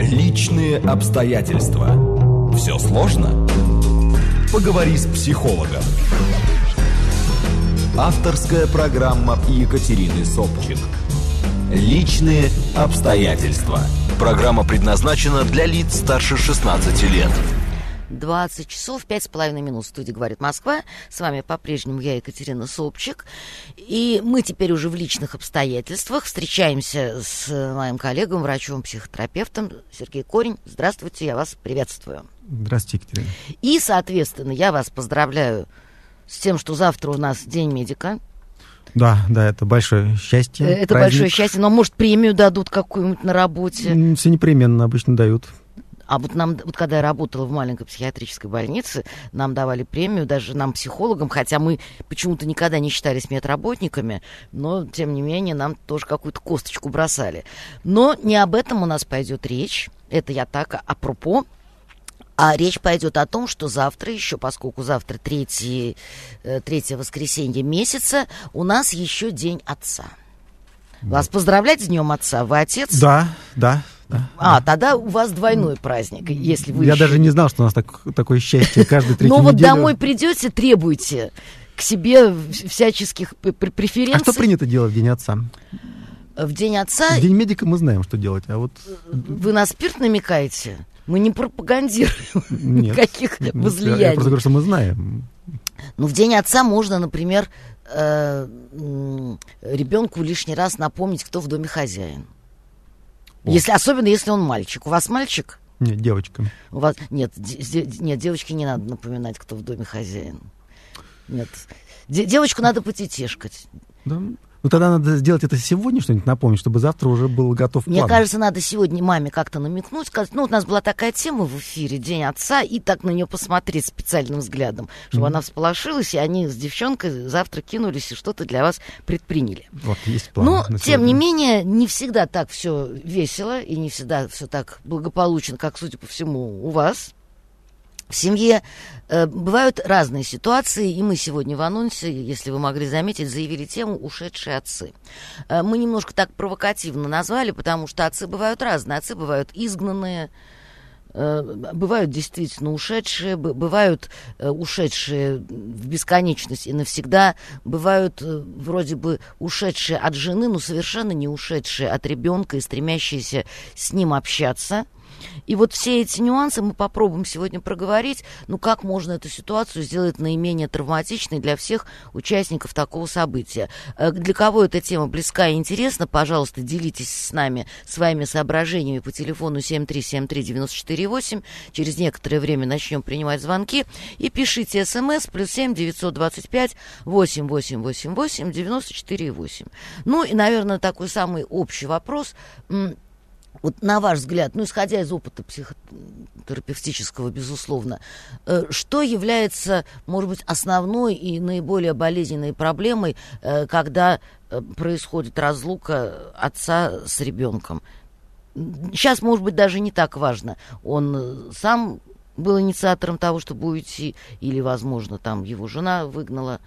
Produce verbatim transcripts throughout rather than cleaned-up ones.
Личные обстоятельства. Все сложно? Поговори с психологом. Авторская программа Екатерины Собчик. Личные обстоятельства. Программа предназначена для лиц старше шестнадцати лет. двадцать часов пять с половиной минут в студии «Говорит Москва». С вами по-прежнему я, Екатерина Собчик. И мы теперь уже в личных обстоятельствах встречаемся с моим коллегой, врачом-психотерапевтом Сергей Корень. Здравствуйте, я вас приветствую. Здравствуйте, Екатерина. И, соответственно, я вас поздравляю с тем, что завтра у нас День медика. Да, да, это большое счастье. Это праздник. Большое счастье, но, может, премию дадут какую-нибудь на работе? Все непременно обычно дают. А вот нам, вот когда я работала в маленькой психиатрической больнице, нам давали премию, даже нам, психологам, хотя мы почему-то никогда не считались медработниками, но, тем не менее, нам тоже какую-то косточку бросали. Но не об этом у нас пойдет речь, это я так, апропо, а речь пойдет о том, что завтра еще, поскольку завтра третье, третье воскресенье месяца, у нас еще День Отца. Вас поздравлять с Днем Отца, вы отец? Да, да. Да, а, да. Тогда у вас двойной праздник, если вы Я еще... даже не знал, что у нас так, такое счастье каждый третью неделю. Но вот домой придете, требуйте к себе всяческих преференций. А что принято делать в День Отца? В День Отца... В День медика мы знаем, что делать, а вот... Вы на спирт намекаете? Мы не пропагандируем Нет, никаких нет, возлияний. Я, я просто говорю, что мы знаем. Ну, в День Отца можно, например, ребенку лишний раз напомнить, кто в доме хозяин. Если, особенно если он мальчик. У вас мальчик? Нет, девочка. У вас... Нет, де... нет, девочке не надо напоминать, кто в доме хозяин. Нет. Де... Девочку надо потетешкать. Да. Ну, тогда надо сделать это сегодня, что-нибудь напомнить, чтобы завтра уже был готов план. Мне кажется, надо сегодня маме как-то намекнуть, сказать, ну, у нас была такая тема в эфире, День Отца, и так на нее посмотреть специальным взглядом, чтобы mm-hmm. она всполошилась, и они с девчонкой завтра кинулись и что-то для вас предприняли. Вот, есть план. Но, тем не менее, не всегда так все весело, и не всегда все так благополучно, как, судя по всему, у вас. В семье э, бывают разные ситуации, и мы сегодня в анонсе, если вы могли заметить, заявили тему «Ушедшие отцы». Э, мы немножко так провокативно назвали, потому что отцы бывают разные. Отцы бывают изгнанные, э, бывают действительно ушедшие, б- бывают э, ушедшие в бесконечность и навсегда, бывают э, вроде бы ушедшие от жены, но совершенно не ушедшие от ребенка и стремящиеся с ним общаться. И вот все эти нюансы мы попробуем сегодня проговорить. Ну, как можно эту ситуацию сделать наименее травматичной для всех участников такого события. Для кого эта тема близка и интересна, пожалуйста, делитесь с нами своими соображениями по телефону семь три семь три девять четыре восемь. Через некоторое время начнем принимать звонки. И пишите смс плюс семь девятьсот двадцать пять восемь восемь восемь восемь девяносто четыре восемь. Ну, и, наверное, такой самый общий вопрос. Вот на ваш взгляд, ну, исходя из опыта психотерапевтического, безусловно, что является, может быть, основной и наиболее болезненной проблемой, когда происходит разлука отца с ребенком? Сейчас, может быть, даже не так важно. Он сам был инициатором того, чтобы уйти, или, возможно, там его жена выгнала.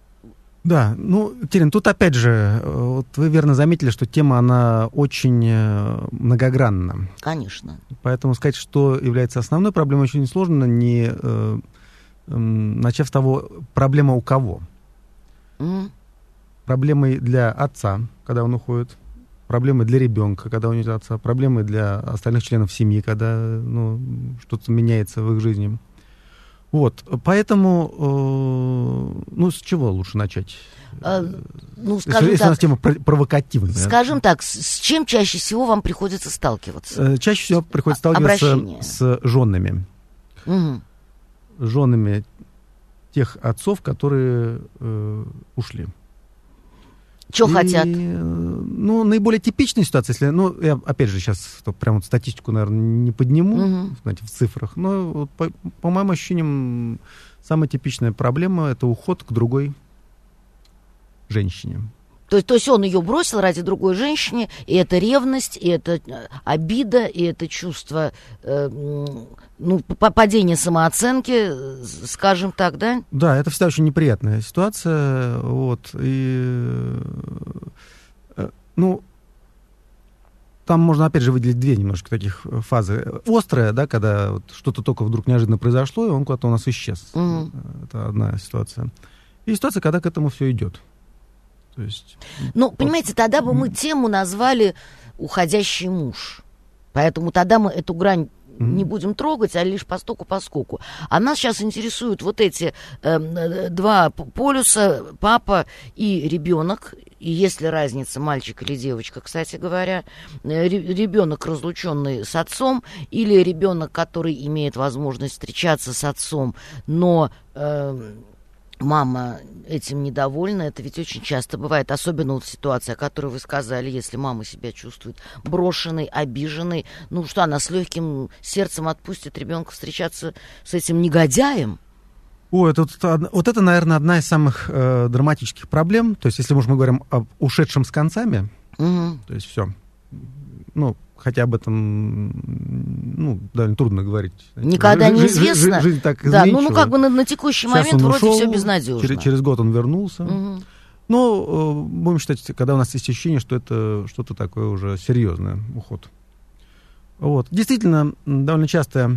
Да, ну, Терен, тут опять же, вот вы верно заметили, что тема, она очень многогранна. Конечно. Поэтому сказать, что является основной проблемой, очень сложно, не э, э, начав с того, проблема у кого. Mm. Проблемой для отца, когда он уходит, проблемы для ребенка, когда у него отца, проблемы для остальных членов семьи, когда ну, что-то меняется в их жизни. Вот, поэтому, э, ну, с чего лучше начать? А, ну, скажем если так, у нас тема провокативная. Скажем так, с, с чем чаще всего вам приходится сталкиваться? Чаще всего приходится сталкиваться Обращение. с женами. Угу. Женами тех отцов, которые э, ушли. Что и, хотят? Ну, наиболее типичная ситуация, если, ну, я, опять же, сейчас прям вот статистику, наверное, не подниму, угу. знаете, в цифрах, но вот, по, по моим ощущениям, самая типичная проблема — это уход к другой женщине. То, то есть он ее бросил ради другой женщины, и это ревность, и это обида, и это чувство э, ну, падения самооценки, скажем так, да? Да, это всегда очень неприятная ситуация. Вот, и, ну, там можно, опять же, выделить две немножко таких фазы. Острая, да, когда вот что-то только вдруг неожиданно произошло, и он куда-то у нас исчез. Угу. Это одна ситуация. И ситуация, когда к этому все идет. То есть, ну, вот, понимаете, тогда бы мы тему назвали «уходящий муж». Поэтому тогда мы эту грань mm-hmm. не будем трогать, а лишь постоку-поскоку. А нас сейчас интересуют вот эти э, два полюса, папа и ребенок. И есть ли разница, мальчик или девочка, кстати говоря, ребенок, разлученный с отцом, или ребенок, который имеет возможность встречаться с отцом, но э, мама этим недовольна. Это ведь очень часто бывает, особенно вот ситуация, о которой вы сказали, если мама себя чувствует брошенной, обиженной, ну что, она с легким сердцем отпустит ребенка встречаться с этим негодяем? О, это, вот это, наверное, одна из самых э, драматических проблем. То есть, если мы говорим об ушедшем с концами, угу. то есть все, ну, хотя об этом, ну, довольно трудно говорить. Никогда Жи- неизвестно. Жизнь, жизнь так да, ну, ну, как бы на, на текущий Сейчас момент вроде ушел, все безнадежно. Через, через год он вернулся. Угу. Но э, будем считать, когда у нас есть ощущение, что это что-то такое уже серьезное, уход. Вот. Действительно, довольно частая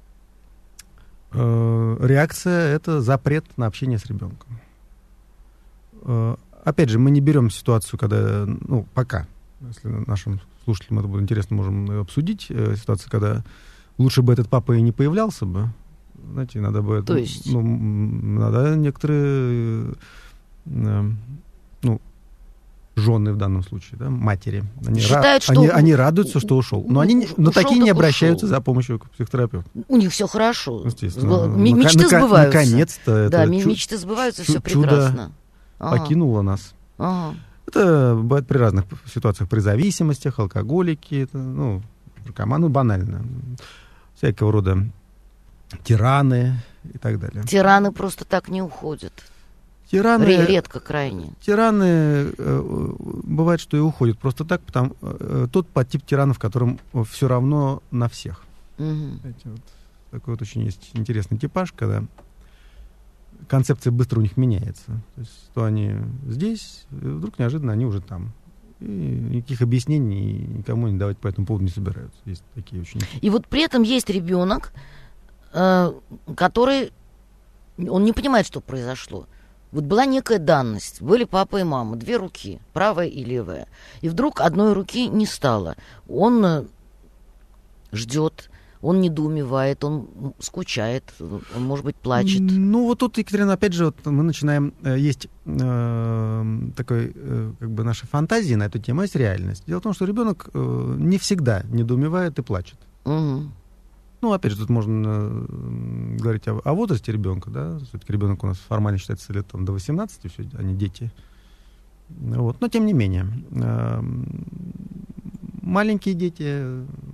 э, реакция — это запрет на общение с ребенком. Э, опять же, мы не берем ситуацию, когда, ну, пока, если нашим слушателям это будет интересно, можем обсудить э, ситуацию, когда лучше бы этот папа и не появлялся бы. Знаете, надо бы... То есть? Ну, надо некоторые... Э, ну, жены в данном случае, да, матери. Они, считают, ра- что они, они радуются, что ушел. Но, они, но такие не обращаются ушел. За помощью к психотерапевту. У них все хорошо. Естественно. Мечты Нака- сбываются. Наконец-то. Да, это мечты чу- сбываются, все прекрасно. Ага. Покинуло нас. Ага. Это бывает при разных ситуациях, при зависимостях, алкоголики, это, ну, наркоманы, банально. Всякого рода тираны и так далее. Тираны просто так не уходят. Тираны, редко крайне. Тираны, э, бывает, что и уходят просто так, потому э, тот подтип тиранов, которым все равно на всех. Угу. Знаете, вот такой вот очень есть интересный типаж, когда концепция быстро у них меняется. То есть, то они здесь, и вдруг неожиданно они уже там. И никаких объяснений никому не давать по этому поводу не собираются. Есть такие очень... И вот при этом есть ребенок, э, который... Он не понимает, что произошло. Вот была некая данность. Были папа и мама, две руки, правая и левая. И вдруг одной руки не стало. Он э, ждет, он недоумевает, он скучает, он, может быть, плачет. Ну, вот тут, Екатерина, опять же, вот мы начинаем... Э, есть э, такой, э, как бы, наши фантазии на эту тему, есть реальность. Дело в том, что ребенок э, не всегда недоумевает и плачет. Угу. Ну, опять же, тут можно э, говорить о, о возрасте ребенка, да. Все-таки ребенок у нас формально считается лет там, до восемнадцати, все, они дети. Вот. Но, тем не менее, э, маленькие дети...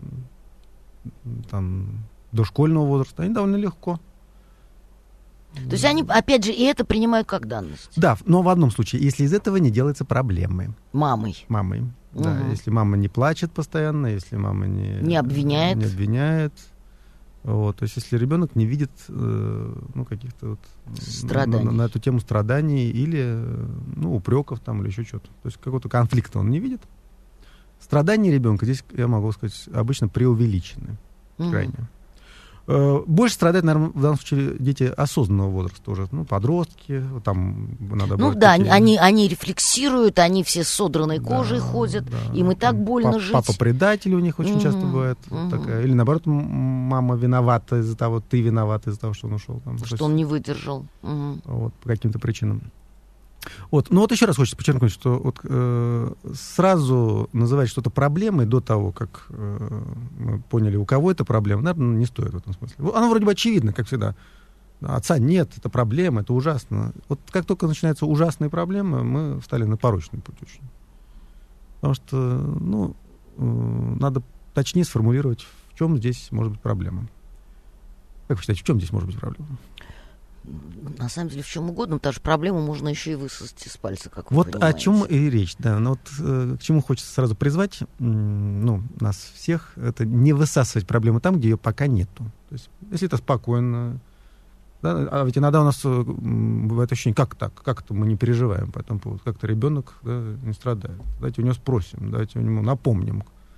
там, дошкольного возраста, они довольно легко. То есть они, опять же, и это принимают как данность? Да, но в одном случае, если из этого не делается проблемы. Мамой? Мамой, угу. да. Если мама не плачет постоянно, если мама не... Не обвиняет? Не обвиняет. Вот, то есть если ребенок не видит э, ну, каких-то вот... Страданий. На, на эту тему страданий или, ну, упреков там или еще что-то. То есть какого-то конфликта он не видит. Страдания ребенка здесь, я могу сказать, обычно преувеличены. Mm-hmm. Крайне. Больше страдают, наверное, в данном случае дети осознанного возраста уже, ну, подростки, там надо Ну да, такие... они, они рефлексируют, они все с содранной кожей да, ходят, да. Им и так больно Пап, жить. Папа-предатель у них очень mm-hmm. часто бывает. Mm-hmm. Вот такая. Или наоборот, мама виновата из-за того, ты виноват из-за того, что он ушел. Там, что он не выдержал. Mm-hmm. Вот, по каким-то причинам. Вот. Ну вот еще раз хочется подчеркнуть, что вот, э, сразу называть что-то проблемой до того, как э, мы поняли, у кого это проблема, наверное, не стоит в этом смысле. Оно вроде бы очевидно, как всегда. Отца нет, это проблема, это ужасно. Вот как только начинаются ужасные проблемы, мы встали на порочный путь очень. Потому что, ну, э, надо точнее сформулировать, в чем здесь может быть проблема. Как вы считаете, в чем здесь может быть проблема? На самом деле в чем угодно, потому что проблему можно еще и высосать из пальца, как вы вот понимаете. О чем и речь, да. Но вот э, к чему хочется сразу призвать, м, ну, нас всех, это не высасывать проблему там, где ее пока нету. То есть, если это спокойно, да, а ведь иногда у нас э, бывает ощущение, как так, как это мы не переживаем по этому поводу, как-то ребенок, да, не страдает. Давайте у него спросим, давайте у него напомним,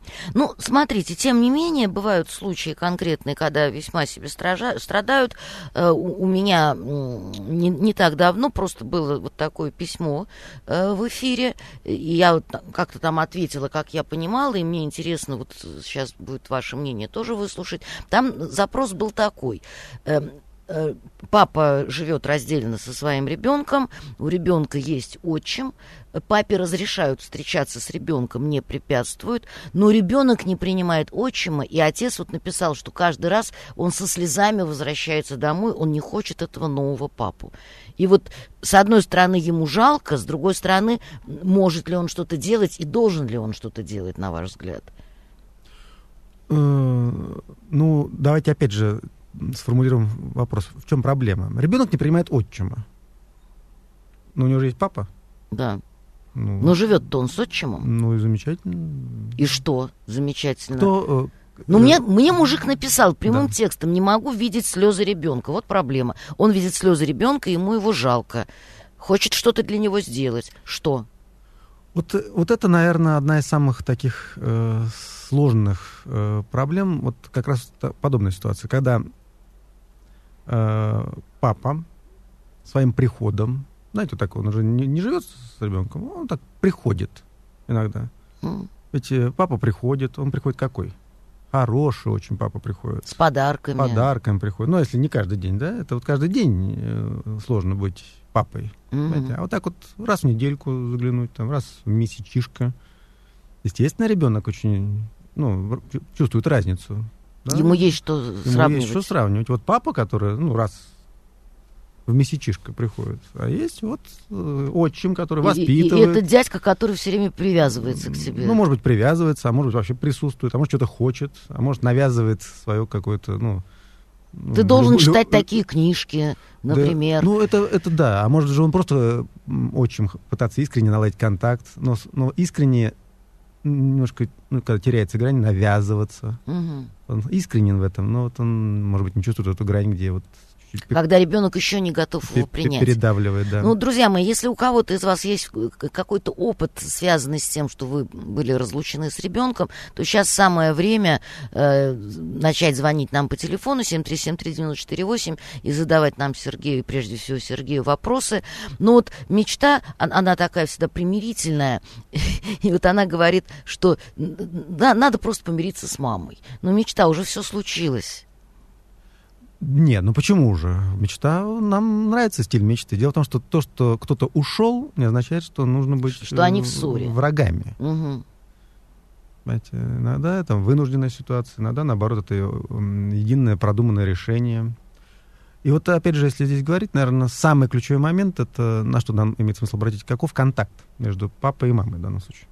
Ну, смотрите, тем не менее, бывают случаи конкретные, когда весьма себе стража, страдают. Э, у, у меня не, не так давно просто было вот такое письмо э, в эфире, и я вот как-то там ответила, как я понимала, и мне интересно, вот сейчас будет ваше мнение тоже выслушать. Там запрос был такой. Э, Папа живет раздельно со своим ребенком, у ребенка есть отчим, папе разрешают встречаться с ребенком, не препятствуют, но ребенок не принимает отчима, и отец вот написал, что каждый раз он со слезами возвращается домой, он не хочет этого нового папу. И вот с одной стороны ему жалко, с другой стороны, может ли он что-то делать и должен ли он что-то делать, на ваш взгляд? Ну, давайте опять же сформулируем вопрос. В чем проблема? Ребенок не принимает отчима. Но у него же есть папа. Да. Ну, но живет-то он с отчимом. Ну и замечательно. И что замечательно? Кто, э, ну, мне, мне мужик написал прямым да. текстом: не могу видеть слезы ребенка. Вот проблема. Он видит слезы ребенка, ему его жалко. Хочет что-то для него сделать. Что? Вот, вот это, наверное, одна из самых таких э, сложных э, проблем. Вот как раз подобная ситуация, когда э, папа своим приходом, знаете, так он уже не, не живет с ребенком, он так приходит иногда. Mm. Ведь э, папа приходит, он приходит какой? Хороший очень папа приходит. С подарками. С подарками приходит. Ну, если не каждый день, да, это вот каждый день э, сложно быть папой. Mm-hmm. А вот так вот раз в недельку заглянуть, там, раз в месячишко. Естественно, ребенок очень, ну, чувствует разницу. Да? Ему есть что Ему сравнивать. есть что сравнивать. Вот папа, который, ну, раз в месячишко приходит, а есть вот э, отчим, который и, воспитывает. И, и это дядька, который все время привязывается к себе. Ну, может быть, привязывается, а может быть, вообще присутствует, а может, что-то хочет, а может, навязывает свое какое-то, ну... Ты должен лю- читать лю- такие книжки, например. Да, ну, это, это да. А может же он просто отчим пытаться искренне наладить контакт, но, но искренне немножко, ну, когда теряется грань, навязываться. Угу. Он искренен в этом, но вот он, может быть, не чувствует эту грань, где вот... Когда ребенок еще не готов его принять. Передавливает, да. Ну, друзья мои, если у кого-то из вас есть какой-то опыт, связанный с тем, что вы были разлучены с ребенком, то сейчас самое время э, начать звонить нам по телефону семь три семь три девять четыре восемь и задавать нам, Сергею, прежде всего Сергею, вопросы. Но вот мечта, она такая всегда примирительная, и вот она говорит, что да, надо просто помириться с мамой. Но мечта, уже все случилось. Нет, ну почему же? Мечта, нам нравится стиль мечты. Дело в том, что то, что кто-то ушел, не означает, что нужно быть что они в ссоре. Врагами. Угу. Понимаете, иногда это вынужденная ситуация, иногда, наоборот, это единое продуманное решение. И вот, опять же, если здесь говорить, наверное, самый ключевой момент, это на что нам имеет смысл обратить, каков контакт между папой и мамой в данном случае.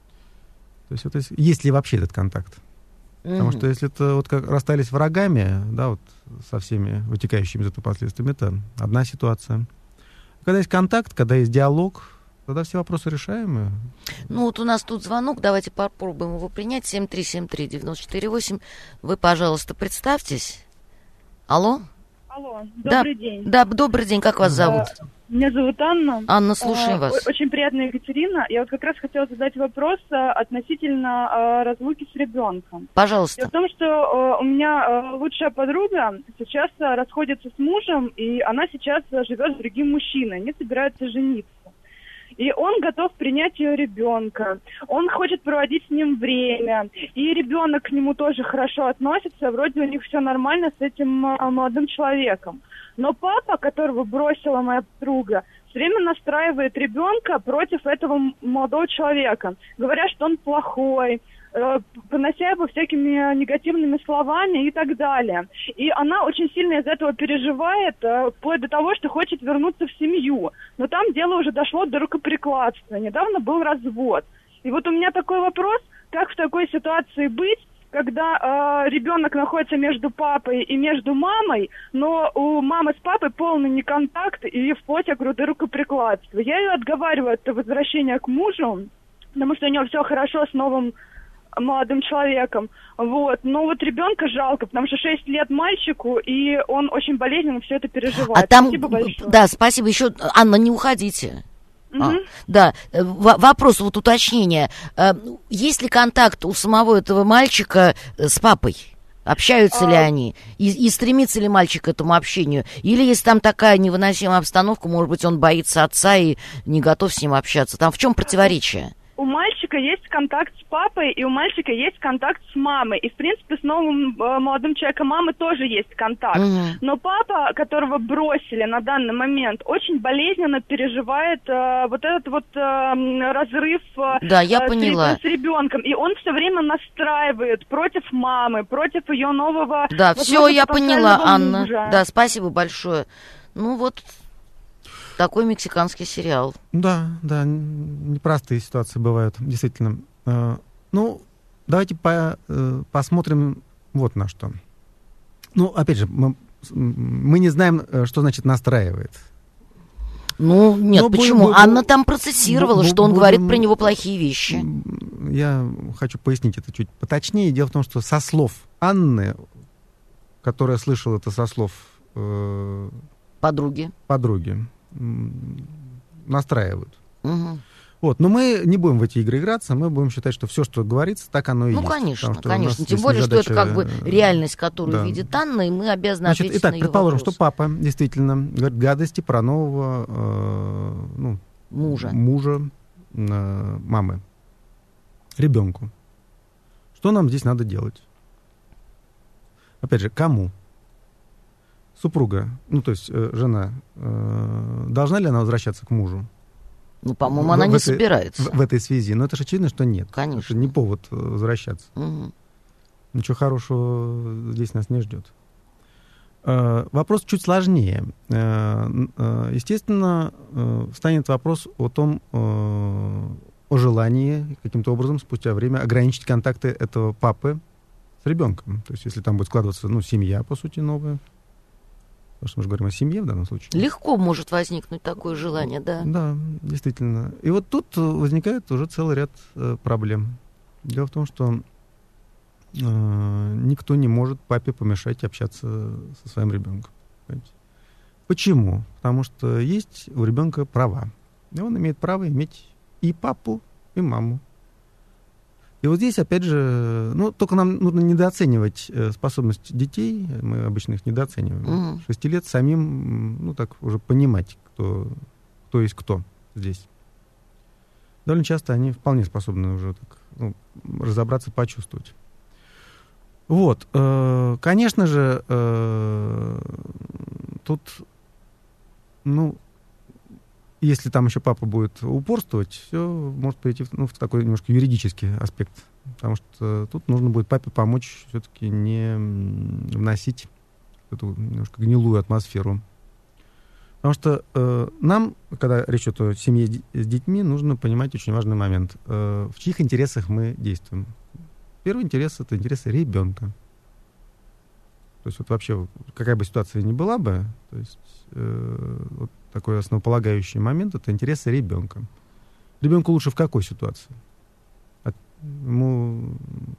То есть, вот, есть, есть ли вообще этот контакт? Потому mm-hmm. что если это вот как расстались врагами, да, вот со всеми вытекающими из этого последствиями, это одна ситуация. Когда есть контакт, когда есть диалог, тогда все вопросы решаемые. Ну вот у нас тут звонок, давайте попробуем его принять. семь три семь три девять четыре восемь. Вы, пожалуйста, представьтесь. Алло? Алло, добрый да, день. Да, добрый день, как вас зовут? Меня зовут Анна. Анна, слушаем а, вас. Очень приятно, Екатерина. Я вот как раз хотела задать вопрос относительно а, разлуки с ребенком. Пожалуйста. Дело в том, что а, у меня а, лучшая подруга сейчас а, расходится с мужем, и она сейчас а, живет с другим мужчиной, они собираются жениться. И он готов принять ее ребенка, он хочет проводить с ним время, и ребенок к нему тоже хорошо относится, вроде у них все нормально с этим а, молодым человеком. Но папа, которого бросила моя подруга, все время настраивает ребенка против этого молодого человека, говоря, что он плохой, э, понося его всякими негативными словами и так далее. И она очень сильно из этого переживает, э, вплоть до того, что хочет вернуться в семью. Но там дело уже дошло до рукоприкладства. Недавно был развод. И вот у меня такой вопрос, как в такой ситуации быть, когда э, ребенок находится между папой и между мамой, но у мамы с папой полный неконтакт и вплоть до груды рукоприкладства. Я ее отговариваю от возвращения к мужу, потому что у нее все хорошо с новым молодым человеком. Вот. Но вот ребенка жалко, потому что шесть лет мальчику, и он очень болезненно все это переживает. А там, спасибо большое. Да, спасибо. Еще, Анна, не уходите. А, да, в- вопрос, вот уточнение. Есть ли контакт у самого этого мальчика с папой? Общаются а... ли они? И, и стремится ли мальчик к этому общению? Или если там такая невыносимая обстановка, может быть, он боится отца и не готов с ним общаться? Там в чем противоречие? У мальчика есть контакт с папой, и у мальчика есть контакт с мамой. И, в принципе, с новым э, молодым человеком мамы тоже есть контакт. Mm-hmm. Но папа, которого бросили на данный момент, очень болезненно переживает э, вот этот вот э, разрыв э, да, я э, поняла. с, с ребенком. И он все время настраивает против мамы, против ее нового... Да, вот, все, я поняла, Анна. Мужа. Да, спасибо большое. Ну вот... Такой мексиканский сериал. Да, да, непростые ситуации бывают, действительно. Ну, давайте по, посмотрим вот на что. Ну, опять же, мы, мы не знаем, что значит настраивает. Ну, нет, Но почему? Будем, Анна там процессировала, будем, что он будем, говорит про него плохие вещи. Я хочу пояснить это чуть поточнее. Дело в том, что со слов Анны, которая слышала это со слов... Э, подруги. Подруги. Настраивают. Угу. Вот, но мы не будем в эти игры играться, мы будем считать, что все, что говорится, так оно и ну, есть. Ну, конечно, конечно. Тем более, задача... что это как бы реальность, которую да. видит Анна, и мы обязаны Значит, ответить итак, на ее предположим, вопрос. что папа действительно говорит гадости про нового э, ну, мужа, мужа э, мамы, ребенку. Что нам здесь надо делать? Опять же, кому? Супруга, ну, то есть э, жена, э, должна ли она возвращаться к мужу? Ну, по-моему, она в не этой, собирается. В, в этой связи. Но это же очевидно, что нет. Конечно. Это не повод возвращаться. Угу. Ничего хорошего здесь нас не ждет. Э, вопрос чуть сложнее. Э, э, естественно, э, встанет вопрос о том, э, о желании каким-то образом спустя время ограничить контакты этого папы с ребенком. То есть, если там будет складываться, ну, семья, по сути, новая. Потому что мы же говорим о семье в данном случае. Легко может возникнуть такое желание, да. Да, действительно. И вот тут возникает уже целый ряд э, проблем. Дело в том, что э, никто не может папе помешать общаться со своим ребенком. Понимаете? Почему? Потому что есть у ребенка права. И он имеет право иметь и папу, и маму. И вот здесь, опять же, ну, только нам нужно недооценивать способность детей, мы обычно их недооцениваем. Mm-hmm. Шести лет самим, ну, так уже понимать, кто, кто есть кто здесь. Довольно часто они вполне способны уже так, ну, разобраться, почувствовать. Вот, э, конечно же, э, тут, ну, если там еще папа будет упорствовать, все может перейти в, ну, в такой немножко юридический аспект. Потому что тут нужно будет папе помочь все-таки не вносить эту немножко гнилую атмосферу. Потому что э, нам, когда речь идет о семье с детьми, нужно понимать очень важный момент. Э, в чьих интересах мы действуем. Первый интерес — это интересы ребенка. То есть вот вообще, какая бы ситуация ни была бы, то есть э, вот такой основополагающий момент — это интересы ребенка. Ребенку лучше в какой ситуации? От, ему,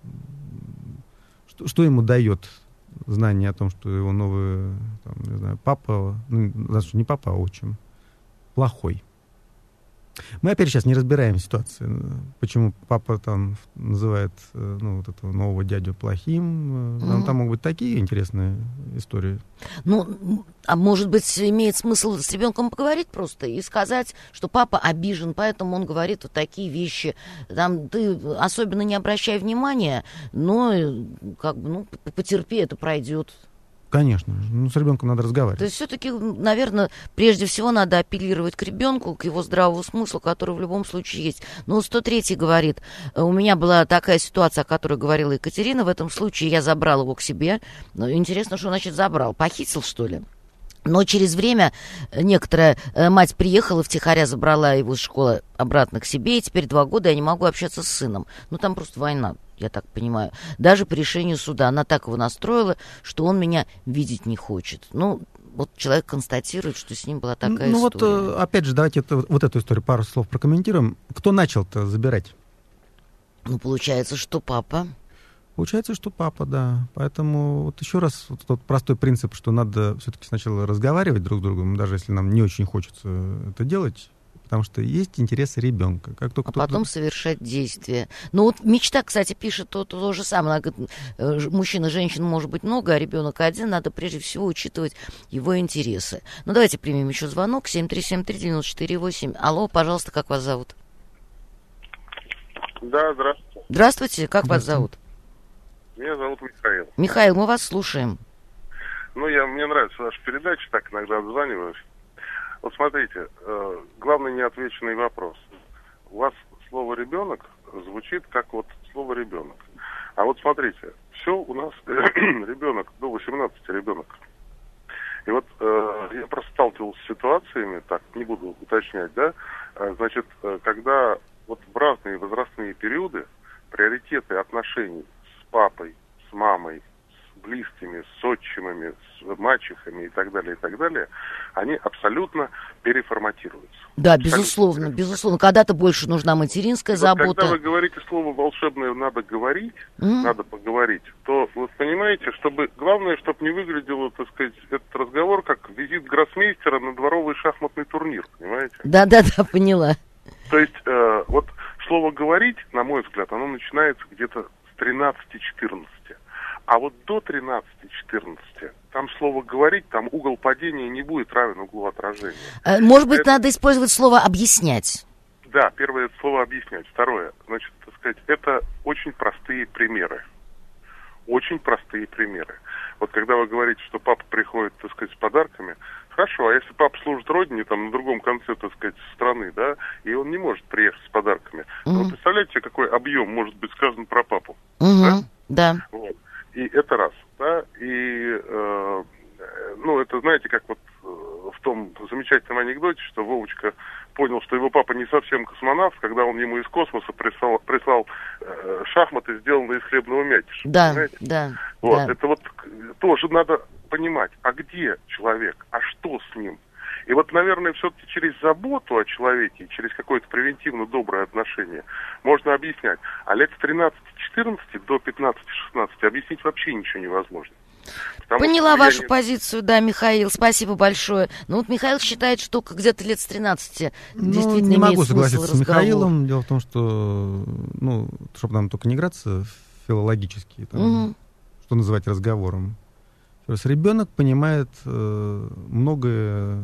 что, что ему дает знание о том, что его новый, там, не знаю, папа, ну, не папа, а отчим, плохой? Мы опять сейчас не разбираем ситуацию, почему папа там называет, ну, вот этого нового дядю плохим. Mm-hmm. Там могут быть такие интересные истории. Ну, а может быть, имеет смысл с ребенком поговорить просто и сказать, что папа обижен, поэтому он говорит вот такие вещи. Там ты особенно не обращай внимания, но как бы, ну, потерпи, это пройдет. Конечно, ну, с ребенком надо разговаривать. То есть все-таки, наверное, прежде всего надо апеллировать к ребенку, к его здравому смыслу, который в любом случае есть. Но сто третий говорит, у меня была такая ситуация, о которой говорила Екатерина, в этом случае я забрал его к себе. Но интересно, что значит забрал? Похитил, что ли? Но через время некоторая мать приехала, втихаря забрала его из школы обратно к себе, и теперь два года я не могу общаться с сыном. Ну, там просто война, я так понимаю. Даже по решению суда она так его настроила, что он меня видеть не хочет. Ну, вот человек констатирует, что с ним была такая ну, история. Ну, вот, опять же, давайте это, вот эту историю пару слов прокомментируем. Кто начал-то забирать? Ну, получается, что папа... Получается, что папа, да. Поэтому вот еще раз вот тот простой принцип, что надо все-таки сначала разговаривать друг с другом, даже если нам не очень хочется это делать, Потому что есть интересы ребенка. Как только а потом совершать действия. Ну вот мечта, кстати, пишет то, то, то же самое. Она говорит, мужчин и женщин может быть много, а ребенок один. Надо прежде всего учитывать его интересы. Ну давайте примем еще звонок. семь три семь три девять четыре восемь. Алло, пожалуйста, как вас зовут? Да, здравствуйте. Здравствуйте, как вас зовут? Меня зовут Михаил. Михаил, мы вас слушаем. Ну, я, мне нравится ваша передача, так иногда отзваниваюсь. Вот смотрите, э, главный неотвеченный вопрос. У вас слово «ребенок» звучит как вот слово «ребенок». А вот смотрите, все у нас ребенок, до восемнадцати ребенок. И вот э, я просто сталкивался с ситуациями, так, не буду уточнять, да, э, значит, э, когда вот в разные возрастные периоды приоритеты отношений с папой, с мамой, с близкими, с отчимами, с мачехами и так далее, и так далее, они абсолютно переформатируются. Да, Абсолютно безусловно, безусловно. Когда-то больше нужна материнская вот забота. Когда вы говорите слово волшебное «надо говорить», Mm. «надо поговорить», то вы понимаете, чтобы главное, чтобы не выглядело, так сказать, этот разговор как визит гроссмейстера на дворовый шахматный турнир, понимаете? Да-да-да, поняла. То есть э, вот слово «говорить», на мой взгляд, оно начинается где-то с тринадцати-четырнадцати. А вот до тринадцати-четырнадцати там слово «говорить», там угол падения не будет равен углу отражения. Может быть, Это... надо использовать слово «объяснять». Да, первое слово «объяснять». Второе, значит, так сказать, это очень простые примеры. Очень простые примеры. Вот когда вы говорите, что папа приходит, так сказать, с подарками, хорошо, а если папа служит родине, там, на другом конце, так сказать, страны, да, и он не может приехать с подарками, mm-hmm. то вы представляете себе, какой объем может быть сказан про папу? Mm-hmm. Да. Да. Вот. И это раз, да, и, э, ну, это, знаете, как вот э, в том замечательном анекдоте, что Вовочка понял, что его папа не совсем космонавт, когда он ему из космоса прислал, прислал э, шахматы, сделанные из хлебного мякиша. Да, понимаете? да. Вот, да. это вот тоже надо понимать, а где человек, а что с ним? И вот, наверное, все-таки через заботу о человеке, через какое-то превентивно доброе отношение можно объяснять. А лет с тринадцати-четырнадцати до пятнадцати-шестнадцати объяснить вообще ничего невозможно. Потому Поняла вашу не... позицию, да, Михаил, спасибо большое. Ну вот Михаил считает, что где-то лет с тринадцати ну, действительно не имеет могу согласиться смысл с разговор. Михаилом. Дело в том, что, ну, чтобы нам только не играться филологически, там, угу. что называть разговором. То есть ребенок понимает э, многое,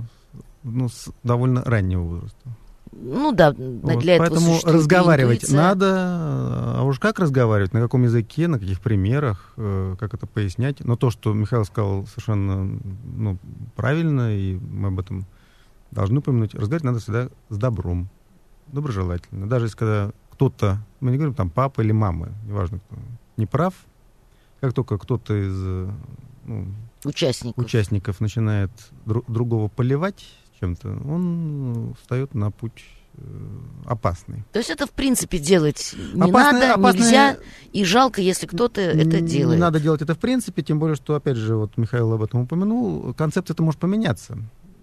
ну, с довольно раннего возраста. Ну да, вот, для этого поэтому существует разговаривать интуиция. надо, а уж как разговаривать, на каком языке, на каких примерах, э, как это пояснять. Но то, что Михаил сказал, совершенно ну, правильно, и мы об этом должны упомянуть. Разговаривать надо всегда с добром, доброжелательно. Даже если когда кто-то, мы не говорим там папа или мама, неважно кто, не прав, как только кто-то из ну, участников. участников начинает дру- другого поливать чем-то, он встает на путь э, опасный. То есть это, в принципе, делать не опасный, надо, опасный... нельзя, и жалко, если кто-то это делает. Не надо делать это в принципе, тем более, что, опять же, вот Михаил об этом упомянул, концепция-то может поменяться.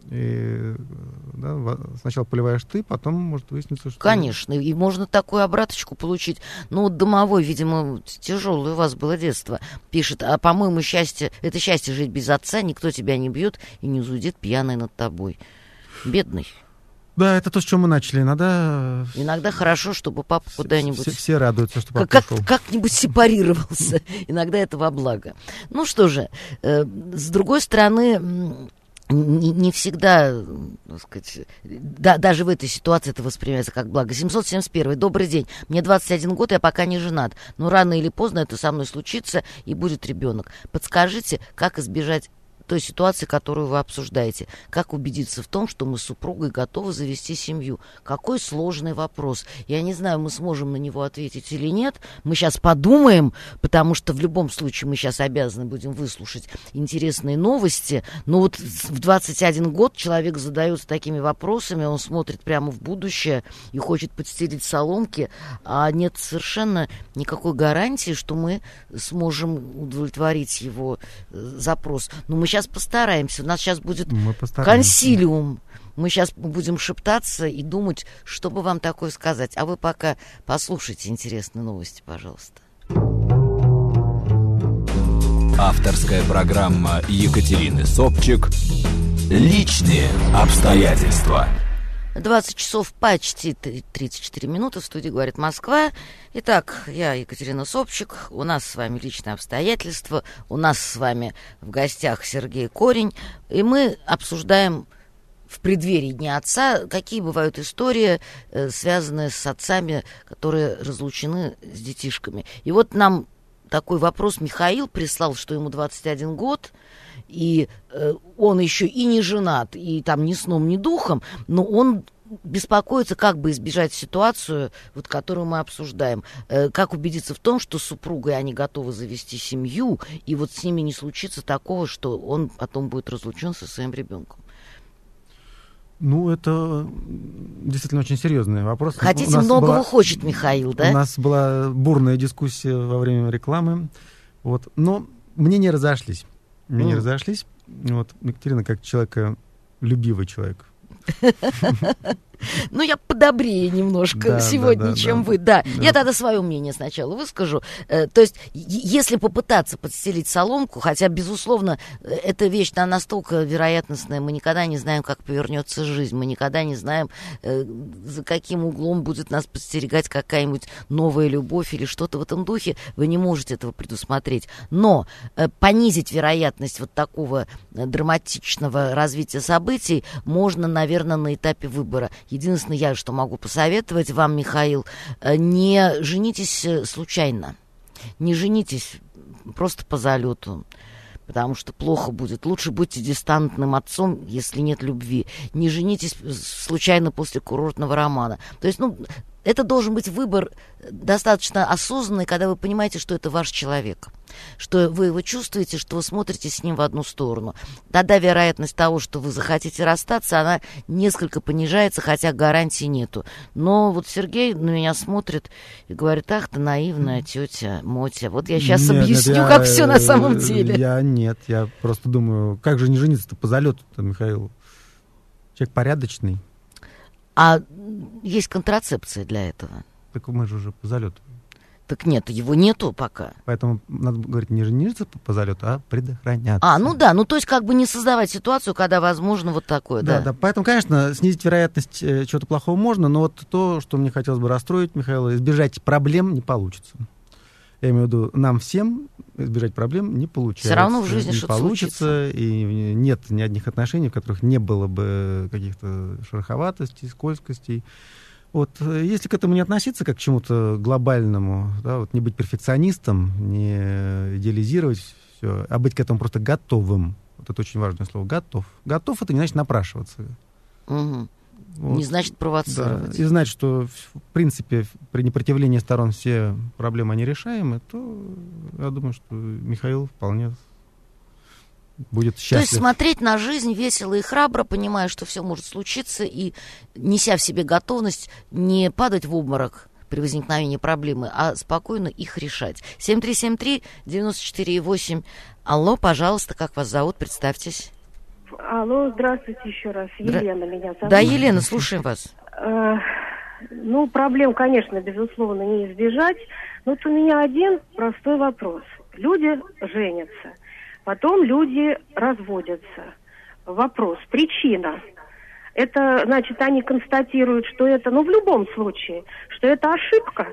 И, да, сначала поливаешь ты, потом может выясниться, что... Конечно, и можно такую обраточку получить. Ну, вот домовой, видимо, тяжелое у вас было детство. Пишет, а, по-моему, счастье, это счастье жить без отца, никто тебя не бьет и не зудит пьяный над тобой. Бедный. Да, это то, с чем мы начали. Иногда... Иногда хорошо, чтобы папа куда-нибудь... Все, все радуются, что папа как, ушел. Как-нибудь сепарировался. Иногда это во благо. Ну что же, э, с другой стороны... Не, не всегда, так сказать, да, даже в этой ситуации это воспринимается как благо. семьсот семьдесят один. Добрый день. Мне двадцать один год, я пока не женат. Но рано или поздно это со мной случится, и будет ребенок. Подскажите, как избежать той ситуации, которую вы обсуждаете. Как убедиться в том, что мы с супругой готовы завести семью? Какой сложный вопрос. Я не знаю, мы сможем на него ответить или нет. Мы сейчас подумаем, потому что в любом случае мы сейчас обязаны будем выслушать интересные новости. Но вот в двадцать один год человек задается такими вопросами, он смотрит прямо в будущее и хочет подстелить соломки, а нет совершенно никакой гарантии, что мы сможем удовлетворить его запрос. Но мы сейчас постараемся. У нас сейчас будет консилиум. Мы сейчас будем шептаться и думать, что бы вам такое сказать. А вы пока послушайте интересные новости, пожалуйста. Авторская программа Екатерины Собчик «Личные обстоятельства». двадцать часов почти тридцать четыре минуты, в студии «Говорит Москва». Итак, я Екатерина Собчик, у нас с вами личные обстоятельства, у нас с вами в гостях Сергей Корень, и мы обсуждаем в преддверии Дня Отца, какие бывают истории, э, связанные с отцами, которые разлучены с детишками. И вот нам такой вопрос Михаил прислал, что ему двадцать один год, и э, он еще и не женат, и там ни сном, ни духом, но он беспокоится, как бы избежать ситуацию, вот, которую мы обсуждаем. Э, как убедиться в том, что с супругой они готовы завести семью, и вот с ними не случится такого, что он потом будет разлучен со своим ребенком. Ну, это действительно очень серьезный вопрос. Хотите, многого была, хочет Михаил, да? У нас была бурная дискуссия во время рекламы. Вот. Но мнения разошлись. Мнения mm. разошлись. Вот. Екатерина, как человеколюбивый человек. Ну, я подобрее немножко да, сегодня, да, да, чем да, вы. Да. да, я тогда свое мнение сначала выскажу. Э, то есть, если попытаться подстелить соломку, хотя, безусловно, эта вещь она настолько вероятностная, мы никогда не знаем, как повернется жизнь, мы никогда не знаем, э, за каким углом будет нас подстерегать какая-нибудь новая любовь или что-то в этом духе, вы не можете этого предусмотреть. Но э, понизить вероятность вот такого э, драматичного развития событий можно, наверное, на этапе выбора. Единственное, я что могу посоветовать вам, Михаил, не женитесь случайно, не женитесь просто по залету, потому что плохо будет. Лучше будьте дистантным отцом, если нет любви. Не женитесь случайно после курортного романа. То есть, ну, это должен быть выбор достаточно осознанный, когда вы понимаете, что это ваш человек, что вы его чувствуете, что вы смотрите с ним в одну сторону. Тогда вероятность того, что вы захотите расстаться, она несколько понижается, хотя гарантий нету. Но вот Сергей на меня смотрит и говорит: ах ты наивная тетя Мотя. Вот я сейчас нет, объясню, нет, я, как все на самом деле. Я нет, я просто думаю, как же не жениться-то по залету-то, Михаил? Человек порядочный. А есть контрацепция для этого? Так мы же уже по залету. Так нет, его нету пока. Поэтому надо говорить не жениться по, по залету, а предохраняться. А, ну да, ну то есть как бы не создавать ситуацию, когда возможно вот такое, да? Да, да, поэтому, конечно, снизить вероятность э, чего-то плохого можно, но вот то, что мне хотелось бы расстроить, Михаил, избежать проблем не получится. Я имею в виду, нам всем избежать проблем не получается. Все равно в жизни не что-то получится, случится. И нет ни одних отношений, в которых не было бы каких-то шероховатостей, скользкостей. Вот, если к этому не относиться как к чему-то глобальному, да, вот, не быть перфекционистом, не идеализировать все, а быть к этому просто готовым. Вот это очень важное слово. Готов. Готов — это не значит напрашиваться. Угу. Вот. Не значит провоцировать. Да. И знать, что, в принципе, при непротивлении сторон все проблемы нерешаемы, то я думаю, что Михаил вполне будет счастлив. То есть смотреть на жизнь весело и храбро, понимая, что все может случиться, и неся в себе готовность не падать в обморок при возникновении проблемы, а спокойно их решать. семь три семь три девять четыре восемь. Алло, пожалуйста, как вас зовут? Представьтесь. Алло, здравствуйте еще раз. Елена Дра... меня зовут. Да, Елена, слушаем вас. Э, ну, проблем, конечно, безусловно, не избежать. Но вот у меня один простой вопрос. Люди женятся, потом люди разводятся. Вопрос, причина. Это, значит, они констатируют, что это, ну, в любом случае, что это ошибка,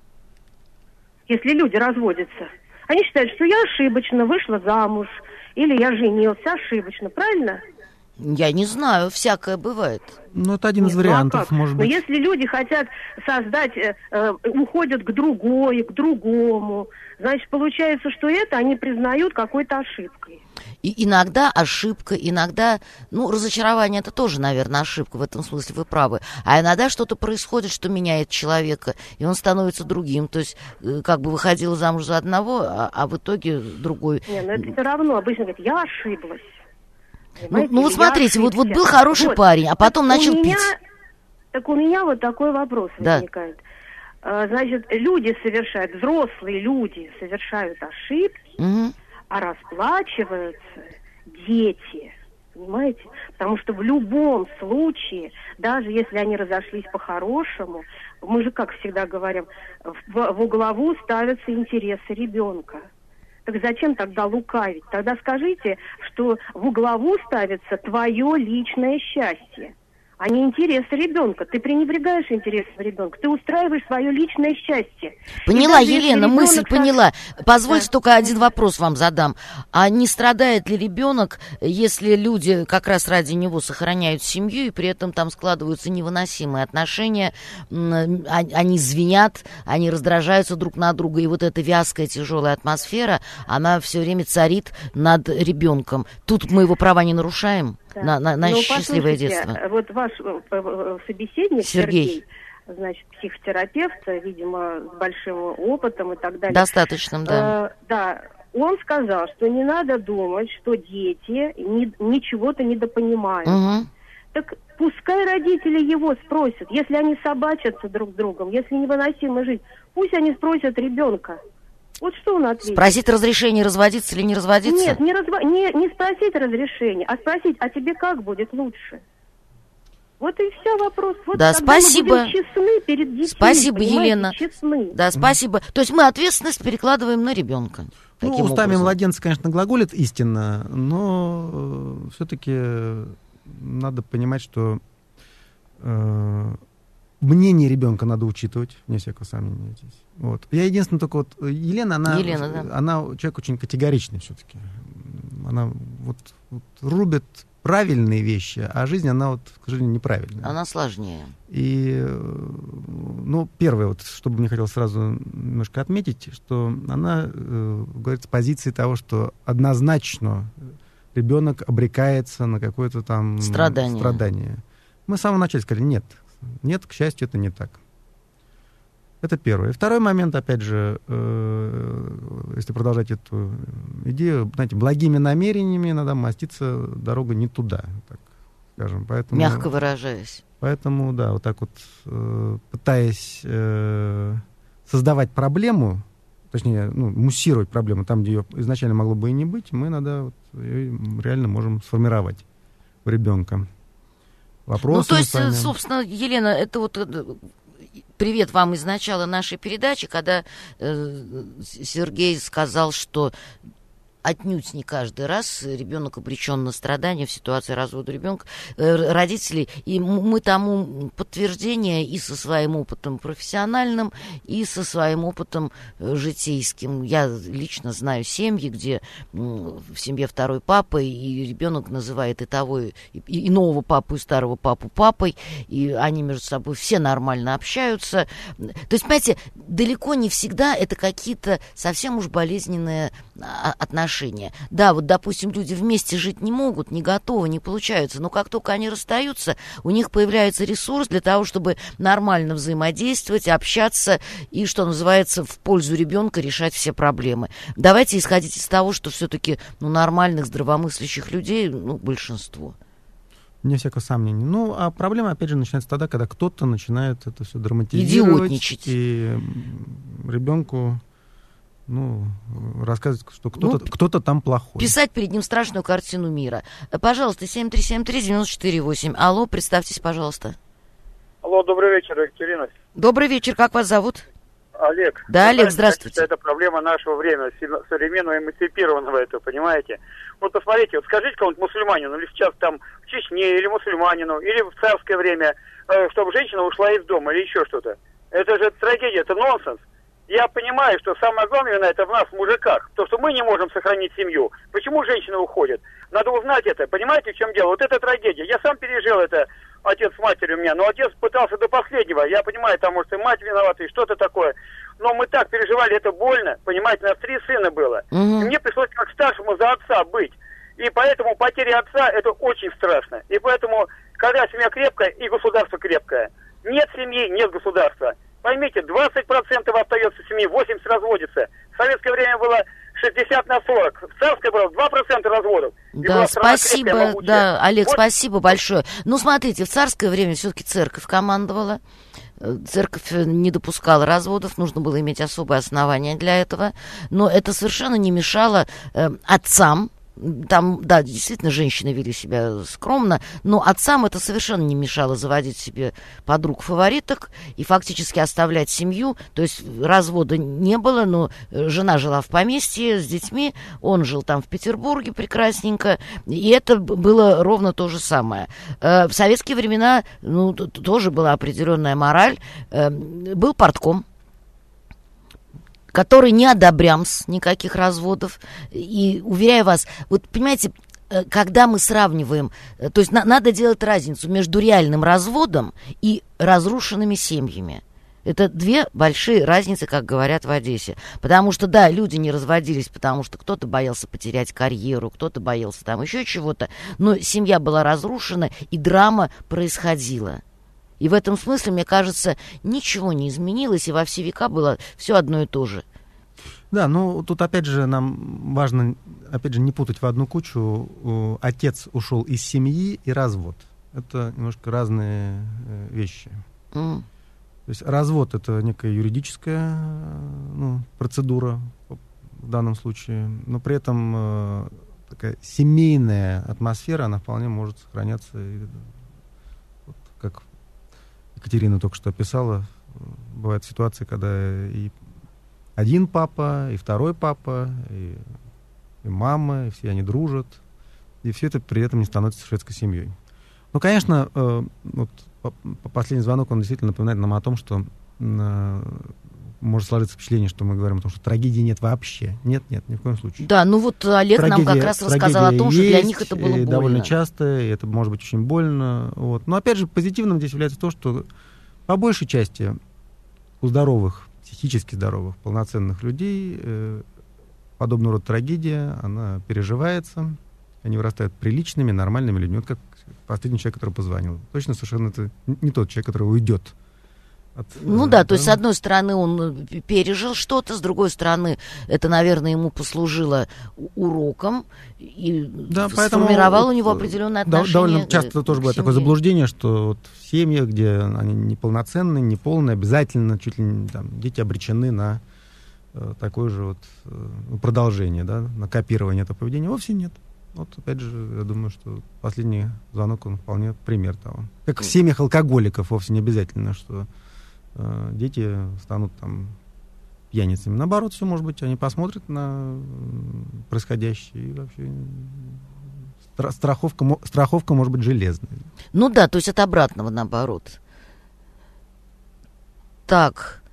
если люди разводятся. Они считают, что я ошибочно вышла замуж, или я женился ошибочно, правильно? Я не знаю, всякое бывает. Ну, это один из Нет, вариантов, ну, а может быть. Но если люди хотят создать, э, э, уходят к другой, к другому, значит, получается, что это они признают какой-то ошибкой. И иногда ошибка, иногда, ну, разочарование — это тоже, наверное, ошибка, в этом смысле вы правы. А иногда что-то происходит, что меняет человека, и он становится другим. То есть, как бы выходила замуж за одного, а, а в итоге другой. Не, но это все равно обычно говорят: я ошиблась. Ну, ну вот смотрите, вот, вот был хороший вот. парень, а потом так начал меня, пить. Так у меня вот такой вопрос да. возникает. А, значит, люди совершают, взрослые люди совершают ошибки, угу. а расплачиваются дети, понимаете? Потому что в любом случае, даже если они разошлись по-хорошему, мы же, как всегда говорим, в, в углову ставятся интересы ребенка. Так зачем тогда лукавить? Тогда скажите, что в углову ставится твое личное счастье, а не интересы ребенка. Ты пренебрегаешь интересам ребенка, ты устраиваешь свое личное счастье. Поняла, Елена, ребенок мысль так... поняла. Позвольте да. только один вопрос вам задам. А не страдает ли ребенок, если люди как раз ради него сохраняют семью, и при этом там складываются невыносимые отношения, они звенят, они раздражаются друг на друга, и вот эта вязкая, тяжелая атмосфера, она все время царит над ребенком. Тут мы его права не нарушаем? Да. На, на, на ну, счастливое детство. Вот ваш собеседник Сергей, Сергей, значит, психотерапевт, видимо, с большим опытом и так далее. Достаточным, да. Э, да, он сказал, что не надо думать, что дети ни, ничего-то недопонимают. Угу. Так пускай родители его спросят, если они собачатся друг с другом, если невыносимо жить, пусть они спросят ребенка. Вот что он ответит? Спросить разрешение, разводиться или не разводиться? Нет, не, разво... не, не спросить разрешение, а спросить, а тебе как будет лучше? Вот и все вопрос. Вот да, спасибо. Мы будем честны перед детьми, спасибо, Елена. Честны. Да, спасибо. То есть мы ответственность перекладываем на ребенка. Ну, устами образом. Младенца, конечно, глаголит истинно, но э, все-таки надо понимать, что э, мнение ребенка надо учитывать, вне всякого сомнения здесь. Вот. Я единственное только вот Елена, она, Елена, да. она человек очень категоричный все-таки. Она вот, вот рубит правильные вещи, а жизнь, она вот, к сожалению, неправильная. Она сложнее. И, ну, первое, вот, что бы мне хотелось сразу немножко отметить, что она э, говорит с позиции того, что однозначно ребенок обрекается на какое-то там страдание. страдание. Мы с самого начала сказали, нет, нет, к счастью, это не так. Это первое. И второй момент, опять же, э, если продолжать эту идею, знаете, благими намерениями надо маститься дорога не туда, так скажем. Поэтому, мягко выражаясь. Поэтому, да, вот так вот, э, пытаясь э, создавать проблему, точнее, ну, муссировать проблему там, где ее изначально могло бы и не быть, мы надо, вот, ее реально можем сформировать у ребенка. Вопросы. Ну, то есть, собственно, Елена, это вот... Привет вам из начала нашей передачи, когда э, Сергей сказал, что отнюдь не каждый раз ребенок обречен на страдания в ситуации развода ребенка, э, родителей. И мы тому подтверждение и со своим опытом профессиональным, и со своим опытом э, житейским. Я лично знаю семьи, где э, в семье второй папа, и ребенок называет и того, и, и нового папу, и старого папу папой, и они между собой все нормально общаются. То есть, понимаете, далеко не всегда это какие-то совсем уж болезненные отношения. Да, вот, допустим, люди вместе жить не могут, не готовы, не получается, но как только они расстаются, у них появляется ресурс для того, чтобы нормально взаимодействовать, общаться и, что называется, в пользу ребенка решать все проблемы. Давайте исходить из того, что все-таки ну, нормальных, здравомыслящих людей, ну, большинство. Не всякого сомнения. Ну, а проблема, опять же, начинается тогда, когда кто-то начинает это все драматизировать. Идиотничать. И ребенку... Ну, рассказывать, что кто-то, ну, кто-то там плохой. Писать перед ним страшную картину мира. Пожалуйста, семь три семь три девять четыре восемь. Алло, представьтесь, пожалуйста. Алло, добрый вечер, Екатерина. Добрый вечер, как вас зовут? Олег. Да, Олег, знаете, здравствуйте. Это проблема нашего времени, современного эмансипированного этого, понимаете? Вот посмотрите, вот скажите кому-нибудь мусульманину, или сейчас там в Чечне, или мусульманину, или в царское время, чтобы женщина ушла из дома, или еще что-то. Это же трагедия, это нонсенс. Я понимаю, что самое главное вина это в нас, в мужиках. То, что мы не можем сохранить семью. Почему женщины уходят? Надо узнать это. Понимаете, в чем дело? Вот это трагедия. Я сам пережил это, отец с матерью у меня. Но отец пытался до последнего. Я понимаю, там, может, и мать виновата, и что-то такое. Но мы так переживали, это больно. Понимаете, у нас три сына было. Угу. И мне пришлось как старшему за отца быть. И поэтому потеря отца, это очень страшно. И поэтому, когда семья крепкая и государство крепкое, нет семьи, нет государства. Поймите, двадцать процентов остается семьи, восемьдесят процентов разводится. В советское время было шестьдесят на сорок. В царское было два процента разводов. Да, спасибо, да, Олег, вот. Спасибо большое. Ну, смотрите, в царское время все-таки церковь командовала. Церковь не допускала разводов, нужно было иметь особое основание для этого. Но это совершенно не мешало э, отцам, Там, да, действительно, женщины вели себя скромно, но отцам это совершенно не мешало заводить себе подруг-фавориток и фактически оставлять семью. То есть развода не было, но жена жила в поместье с детьми, он жил там в Петербурге прекрасненько, и это было ровно то же самое. В советские времена, ну, тоже была определенная мораль. Был партком, который не одобрямс никаких разводов. И, уверяю вас, вот понимаете, когда мы сравниваем, то есть на, надо делать разницу между реальным разводом и разрушенными семьями. Это две большие разницы, как говорят в Одессе. Потому что, да, люди не разводились, потому что кто-то боялся потерять карьеру, кто-то боялся там еще чего-то, но семья была разрушена, и драма происходила. И в этом смысле, мне кажется, ничего не изменилось, и во все века было все одно и то же. Да, ну тут опять же нам важно, опять же, не путать в одну кучу. Отец ушел из семьи и развод. Это немножко разные вещи. Mm. То есть развод — это некая юридическая, ну, процедура в данном случае, но при этом такая семейная атмосфера, она вполне может сохраняться, вот, как Екатерина только что описала. Бывают ситуации, когда и один папа, и второй папа, и, и мама, и все они дружат, и все это при этом не становится шведской семьей. Ну, конечно, э, вот, по, по последний звонок, он действительно напоминает нам о том, что э, может сложиться впечатление, что мы говорим о том, что трагедии нет вообще. Нет, нет, ни в коем случае. Да, ну вот Олег трагедия, нам как раз рассказал о том, что для них это было больно. Довольно часто, и это может быть очень больно. Вот. Но опять же, позитивным здесь является то, что по большей части у здоровых, психически здоровых, полноценных людей э, подобного рода трагедия, она переживается, они вырастают приличными, нормальными людьми. Вот как последний человек, который позвонил. Точно совершенно это не тот человек, который уйдет. От, ну э, да, да, то есть, с одной стороны, он пережил что-то, с другой стороны, это, наверное, ему послужило уроком и да, сформировало у него определенное отношение. Довольно часто тоже бывает такое заблуждение, что вот в семьях, где они неполноценные, неполные, обязательно чуть ли не там, дети обречены на э, такое же вот э, продолжение, да, на копирование этого поведения. Вовсе нет. Вот, опять же, я думаю, что последний звонок, он вполне пример того. Как в семьях алкоголиков вовсе не обязательно, что э, дети станут там пьяницами. Наоборот, все может быть, они посмотрят на происходящее, и вообще стра- страховка, страховка может быть железной. Ну да, то есть от обратного наоборот. Так,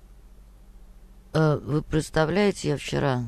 э, вы представляете, я вчера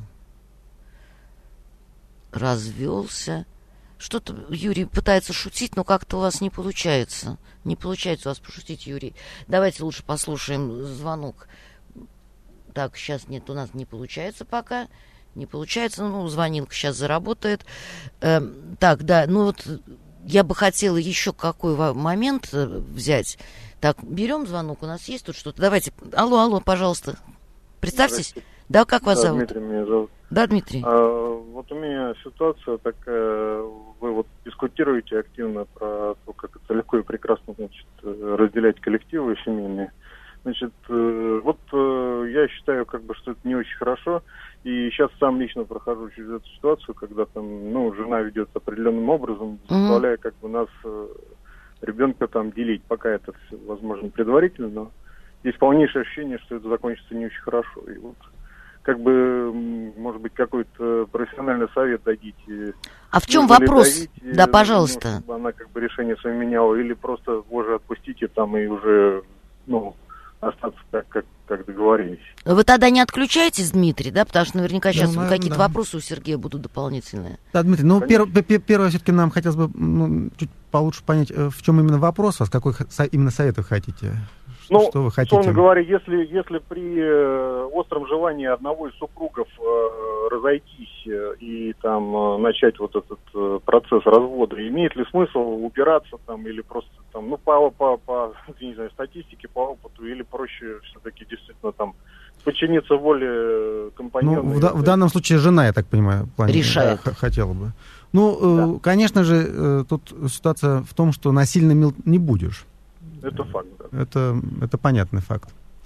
развелся. Что-то Юрий пытается шутить, но как-то у вас не получается. Не получается у вас пошутить, Юрий. Давайте лучше послушаем звонок. Так, сейчас нет, у нас не получается пока. Не получается, ну, звонилка сейчас заработает. Э, так, да, ну вот я бы хотела еще какой момент взять. Так, берем звонок, у нас есть тут что-то. Давайте, алло, алло, пожалуйста. Представьтесь. Да, как вас да, зовут? Дмитрий меня зовут. Да, Дмитрий. А, вот у меня ситуация такая, вы вот дискутируете активно про то, как это легко и прекрасно, значит, разделять коллективы семейные. Значит, вот я считаю, как бы, что это не очень хорошо, и сейчас сам лично прохожу через эту ситуацию, когда там, ну, жена ведет определенным образом, заставляя, как бы, нас, ребенка там делить, пока это все, возможно, предварительно, но есть полнейшее ощущение, что это закончится не очень хорошо, и вот как бы, может быть, какой-то профессиональный совет дадите. А в чем вопрос? Давить, да, пожалуйста. Ну, чтобы она как бы решение свое меняла, или просто, боже, отпустите там и уже, ну, остаться так, как, как договорились. Вы тогда не отключаетесь, Дмитрий, да? Потому что наверняка сейчас да, какие-то да. вопросы у Сергея будут дополнительные. Да, Дмитрий, ну, пер, пер, первое, все-таки нам хотелось бы ну, чуть получше понять, в чем именно вопрос у вас, какой именно совет вы хотите? Ну, что вы хотите? условно говоря, если, если при э, остром желании одного из супругов э, разойтись э, и там э, начать вот этот э, процесс развода, имеет ли смысл убираться там или просто там, ну, по, по, по не знаю, статистике, по опыту, или проще все-таки действительно там подчиниться воле компаньона? Ну, в, да, в данном случае жена, я так понимаю, плане, решает. Х- хотела бы. Ну, да. э, конечно же, э, тут ситуация в том, что насильно мил не будешь. Это факт, да. Это, это понятный факт.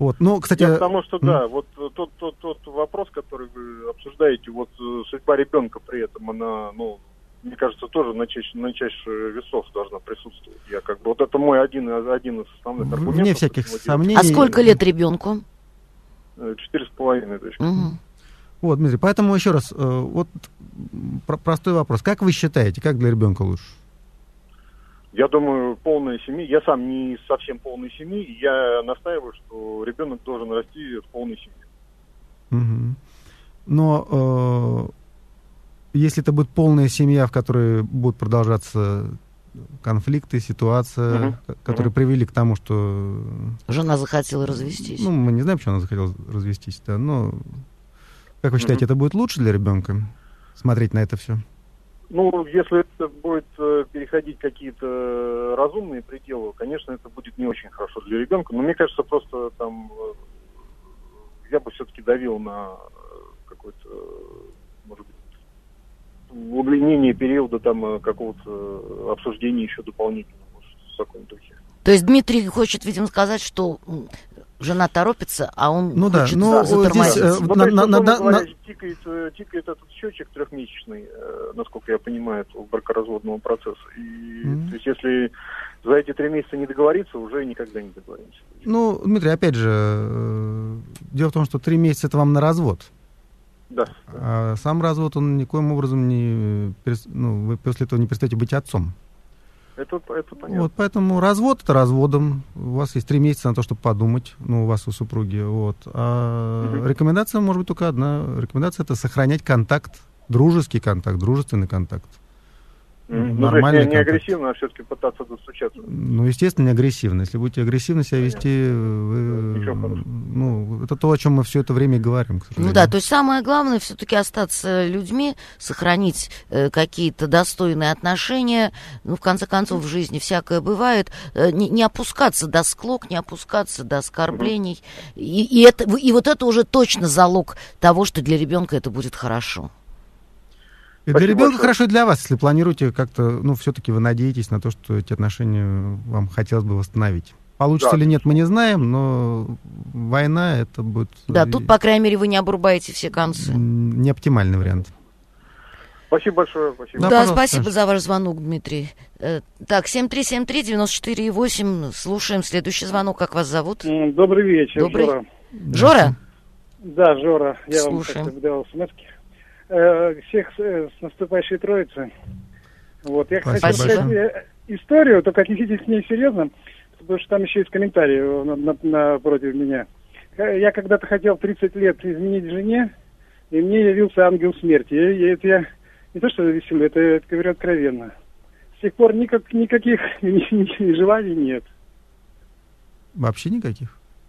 Вот, ну, кстати... Я потому что, м- да, вот тот, тот, тот вопрос, который вы обсуждаете, вот судьба ребенка при этом, она, ну, мне кажется, тоже на чаще, на чаще весов должна присутствовать. Я как бы, вот это мой один, один из основных аргументов. Вне всяких сомнений. А сколько лет ребенку? Четыре с половиной, точка. Угу. Вот, Дмитрий, поэтому еще раз, вот простой вопрос. Как вы считаете, как для ребенка лучше? Я думаю, полная семья. Я сам не совсем полной семьи. Я настаиваю, что ребенок должен расти в полной семье. Угу. Но э, если это будет полная семья, в которой будут продолжаться конфликты, ситуация, угу. которые угу. привели к тому, что... Жена захотела развестись. Ну, мы не знаем, почему она захотела развестись, да, но... Как вы считаете, угу. это будет лучше для ребенка смотреть на это все? Ну, если это будет э, переходить какие-то разумные пределы, конечно, это будет не очень хорошо для ребенка. Но мне кажется, просто там э, я бы все-таки давил на какое-то, э, может быть, удлинение периода там какого-то обсуждения еще дополнительного, может, в таком духе. То есть Дмитрий хочет, видимо, сказать, что жена торопится, а он ну, хочет да, затормозить. Здесь, э, ну, на, есть, на, на, говоря, на... Тикает, тикает этот счетчик трехмесячный, э, насколько я понимаю, у бракоразводного процесса. И, mm-hmm. То есть если за эти три месяца не договориться, уже никогда не договоримся. Ну, Дмитрий, опять же, э, дело в том, что три месяца это вам на развод. Да. А сам развод, он никоим образом не... Ну, вы после этого не перестаете быть отцом. Это, это понятно. Вот, поэтому развод это разводом. У вас есть три месяца на то, чтобы подумать. Ну, у вас, у супруги. Вот. А угу. рекомендация может быть только одна. Рекомендация это сохранять контакт, дружеский контакт, дружественный контакт. Mm-hmm. Нормальный ну, не, не агрессивно, а все-таки пытаться достучаться. Ну, естественно, не агрессивно. Если будете агрессивно себя вести, вы, ну, это то, о чем мы все это время говорим, к сожалению. Ну да, то есть самое главное все-таки остаться людьми, сохранить э, какие-то достойные отношения. Ну, в конце концов, в жизни всякое бывает. Э, не, не опускаться до склок, не опускаться до оскорблений. Mm-hmm. И, и, это, и вот это уже точно залог того, что для ребенка это будет хорошо. И для ребенка большое. Хорошо, и для вас, если планируете как-то, ну, все-таки вы надеетесь на то, что эти отношения вам хотелось бы восстановить. Получится да. или нет, мы не знаем, но война это будет... Да, тут, по крайней мере, вы не обрубаете все концы. Не оптимальный вариант. Спасибо большое. Спасибо. Да, да спасибо за ваш звонок, Дмитрий. Так, семь три семь три девяносто четыре восемь. Слушаем следующий звонок. Как вас зовут? Добрый вечер, Добрый. Жора. Жора? Да, Жора. Я Слушаем. вам как-то дал смс-ки. Всех с наступающей Троицей. Вот. Я Спасибо хочу сказать историю, только отнеситесь к ней серьезно, потому что там еще есть комментарии напротив меня. Я когда-то хотел тридцать лет изменить жене, и мне явился ангел смерти. Я, это я не то что веселю, это я говорю откровенно. С тех пор никак, никаких желаний нет. Вообще никаких?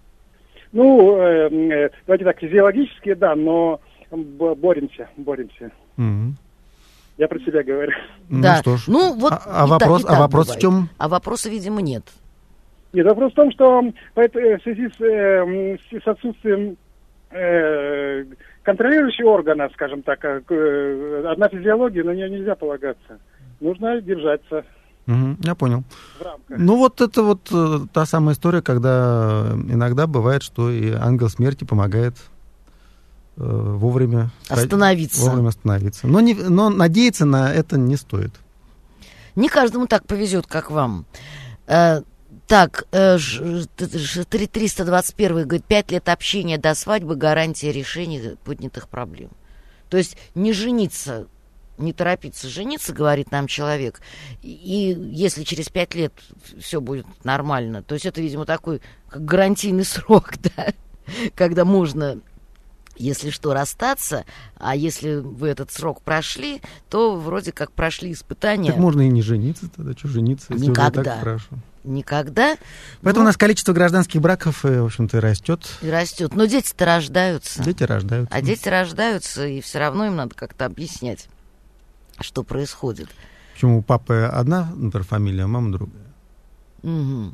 Ну, э, э, давайте так, физиологически, да, но боремся, боремся. Mm-hmm. Я про себя говорю. Да. Ну что ж. Ну, вот а, а вопрос, так, а вопрос бывает. в чем? А вопроса, видимо, нет. Нет, вопрос в том, что в связи с, э, с отсутствием э, контролирующего органа, скажем так, э, одна физиология, на нее нельзя полагаться. Нужно держаться. Угу, я понял. Ну вот это вот э, та самая история, когда иногда бывает, что и ангел смерти помогает э, вовремя остановиться. Вовремя остановиться. Но, не, но надеяться на это не стоит. Не каждому так повезет, как вам. Э, так, э, триста двадцать один говорит, пять лет общения до свадьбы, гарантия решения поднятых проблем. То есть не жениться, не торопиться жениться, говорит нам человек, и если через пять лет все будет нормально, то есть это, видимо, такой как гарантийный срок, да, когда можно, если что, расстаться, а если вы этот срок прошли, то вроде как прошли испытания. Так можно и не жениться тогда, что жениться, если никогда. уже так хорошо. Никогда. Поэтому но... у нас количество гражданских браков, в общем-то, и растет. И растет. Но дети-то рождаются. Дети рождаются. А дети рождаются, и все равно им надо как-то объяснять, что происходит. Почему у папы одна, например, фамилия, а мама другая? Угу.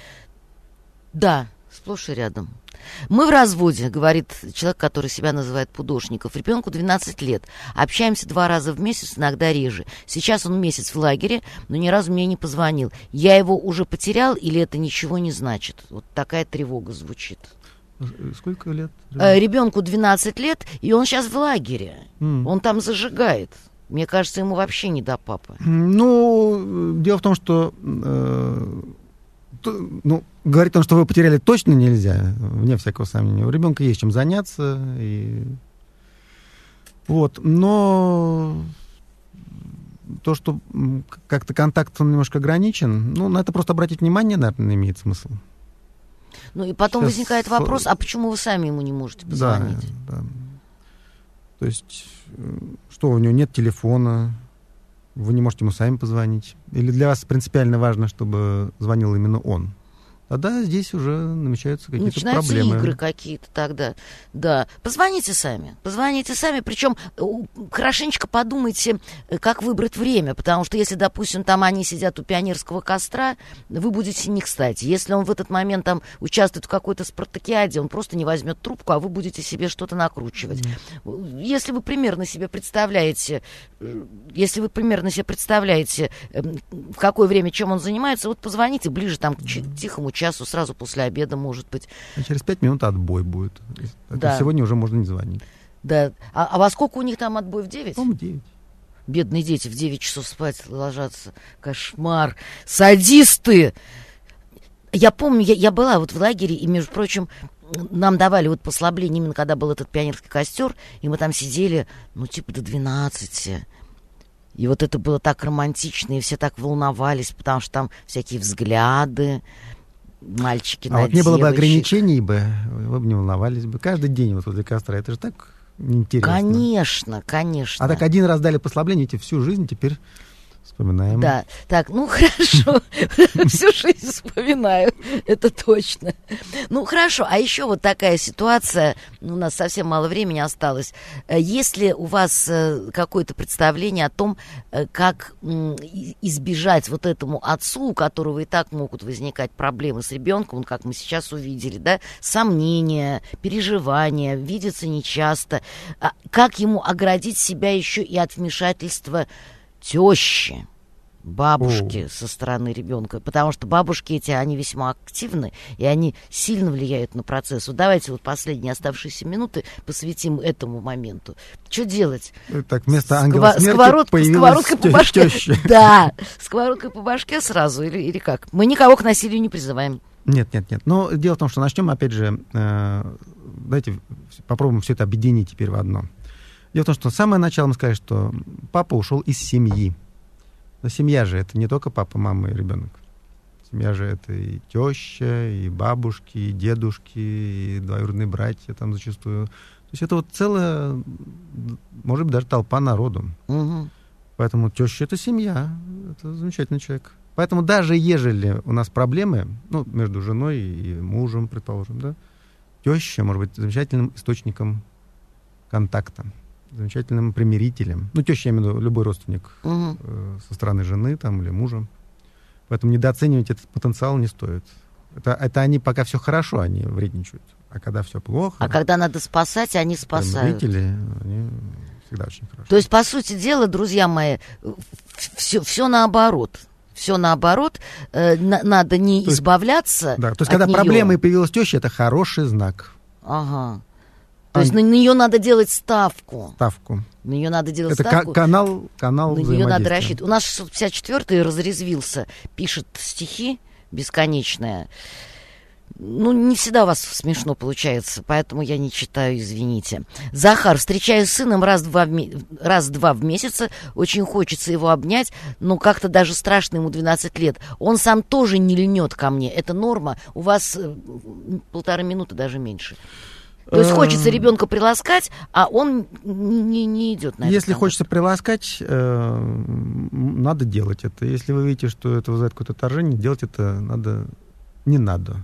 Да, сплошь и рядом. Мы в разводе, говорит человек, который себя называет Пудошников. Ребенку двенадцать лет. Общаемся два раза в месяц, иногда реже. Сейчас он месяц в лагере, но ни разу мне не позвонил. Я его уже потерял или это ничего не значит? Вот такая тревога звучит. Сколько лет? Э, ребенку двенадцать лет, и он сейчас в лагере. Mm. Он там зажигает. Мне кажется, ему вообще не до папы. Ну, дело в том, что э, то, ну, говорить о том, что вы потеряли, точно нельзя, вне всякого сомнения. У ребенка есть чем заняться. И... Вот. Но то, что как-то контакт он немножко ограничен, ну, на это просто обратить внимание, наверное, имеет смысл. Ну, и потом Сейчас... возникает вопрос, а почему вы сами ему не можете позвонить? Да, да. То есть, что, у него нет телефона, вы не можете ему сами позвонить? Или для вас принципиально важно, чтобы звонил именно он? Тогда здесь уже намечаются какие-то Начинаются проблемы. игры какие-то тогда. Да. Позвоните сами. Позвоните сами. Причем хорошенечко подумайте, как выбрать время. Потому что если, допустим, там они сидят у пионерского костра, вы будете не кстати. Если он в этот момент там участвует в какой-то спартакиаде, он просто не возьмет трубку, а вы будете себе что-то накручивать. Mm. Если вы примерно себе представляете, если вы примерно себе представляете, в какое время чем он занимается, вот позвоните ближе там к тихому часу, сразу после обеда, может быть. А через пять минут отбой будет. Да. Сегодня уже можно не звонить. Да. А, а во сколько у них там отбой? В девять? По-моему, девять. Бедные дети в девять часов спать ложатся. Кошмар. Садисты! Я помню, я, я была вот в лагере, и, между прочим, нам давали вот послабление, именно когда был этот пионерский костер, и мы там сидели, ну, типа до двенадцати. И вот это было так романтично, и все так волновались, потому что там всякие взгляды, мальчики а на вот не было бы девочек. ограничений бы, вы бы не волновались бы. Каждый день вот возле костра, это же так неинтересно. Конечно, конечно. А так один раз дали послабление, эти всю жизнь теперь вспоминаем. Да, так, ну хорошо, всю жизнь вспоминаю, это точно. Ну хорошо, а еще вот такая ситуация, у нас совсем мало времени осталось. Есть ли у вас какое-то представление о том, как избежать вот этому отцу, у которого и так могут возникать проблемы с ребенком, как мы сейчас увидели, да, сомнения, переживания, видеться нечасто, как ему оградить себя еще и от вмешательства тещи, бабушки О. со стороны ребенка, потому что бабушки эти, они весьма активны, и они сильно влияют на процесс. Вот давайте вот последние оставшиеся минуты посвятим этому моменту. Что делать? Так, вместо ангела Сква- смерти сковород- появилась сковородкой по башке. теща. Да, сковородкой по башке сразу, или, или как? Мы никого к насилию не призываем. Нет, нет, нет. Но дело в том, что начнем, опять же, э, давайте попробуем все это объединить теперь в одно. Дело в том, что с самого начала мы сказали, что папа ушел из семьи. Но семья же это не только папа, мама и ребенок. Семья же это и теща, и бабушки, и дедушки, и двоюродные братья там зачастую. То есть это вот целая, может быть, даже толпа народу. Угу. Поэтому теща это семья, это замечательный человек. Поэтому даже ежели у нас проблемы, ну, между женой и мужем, предположим, да, теща может быть замечательным источником контакта, замечательным примирителем. Ну, теща, я имею в виду, любой родственник угу. э, со стороны жены там, или мужа. Поэтому недооценивать этот потенциал не стоит. Это, это они пока все хорошо, они вредничают. А когда все плохо... А когда надо спасать, они спасают. Примирители, они всегда очень хорошо. То есть, по сути дела, друзья мои, все, все наоборот. Все наоборот. Э, на, надо не то избавляться есть, да, то есть, от когда нее. проблема и появилась теща, это хороший знак. Ага. То есть на нее надо делать ставку. Ставку. На нее надо делать это ставку. Это канал, канал на нее надо рассчитывать. У нас шестьсот пятьдесят четвёртый разрезвился, пишет стихи бесконечные. Ну, не всегда у вас смешно получается, поэтому я не читаю, извините. Захар, встречаюсь с сыном раз-два в, раз-два в месяц, очень хочется его обнять, но как-то даже страшно, ему двенадцать лет. Он сам тоже не льнет ко мне, это норма. У вас полторы минуты, даже меньше. То есть хочется ребенка приласкать, а он не, не идет на это. Если хочется приласкать, э, надо делать это. Если вы видите, что это вызывает какое-то отторжение, делать это надо, не надо.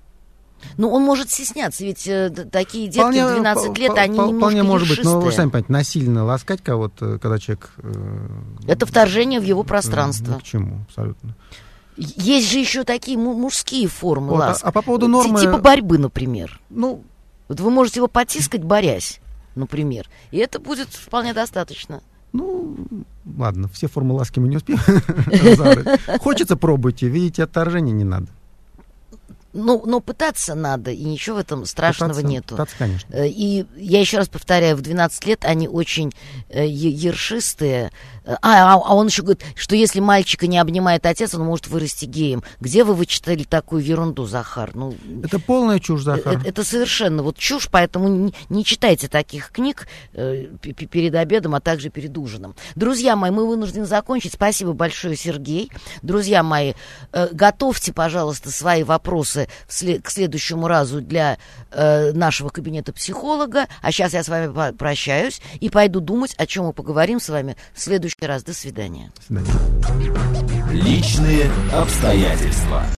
Ну, он может стесняться, ведь э, такие детки вполне, в двенадцать лет, они вполне немножко Вполне может ершистые. быть, но вы сами понимаете, насильно ласкать кого-то, когда человек... Э, это вторжение в его пространство. Ни к чему, абсолютно. Есть же еще такие мужские формы вот, ласк. А, а по поводу нормы... Типа борьбы, например. Ну... Вот вы можете его потискать, борясь, например. И это будет вполне достаточно. Ну, ладно, все формы ласки мы не успеем. Хочется, пробуйте. Видите, отторжения не надо. Но, но пытаться надо, и ничего в этом страшного пытаться, нету. Пытаться, конечно. И я еще раз повторяю, в двенадцать лет они очень э, ершистые. А, а, а он еще говорит, что если мальчика не обнимает отец, он может вырасти геем. Где вы вычитали такую ерунду, Захар? Ну, это полная чушь, Захар. Это, это совершенно вот чушь, поэтому не, не читайте таких книг э, перед обедом, а также перед ужином. Друзья мои, мы вынуждены закончить. Спасибо большое, Сергей. Друзья мои, э, готовьте, пожалуйста, свои вопросы к следующему разу для э, нашего кабинета психолога. А сейчас я с вами прощаюсь и пойду думать, о чем мы поговорим с вами в следующий раз. До свидания. До свидания. Личные обстоятельства.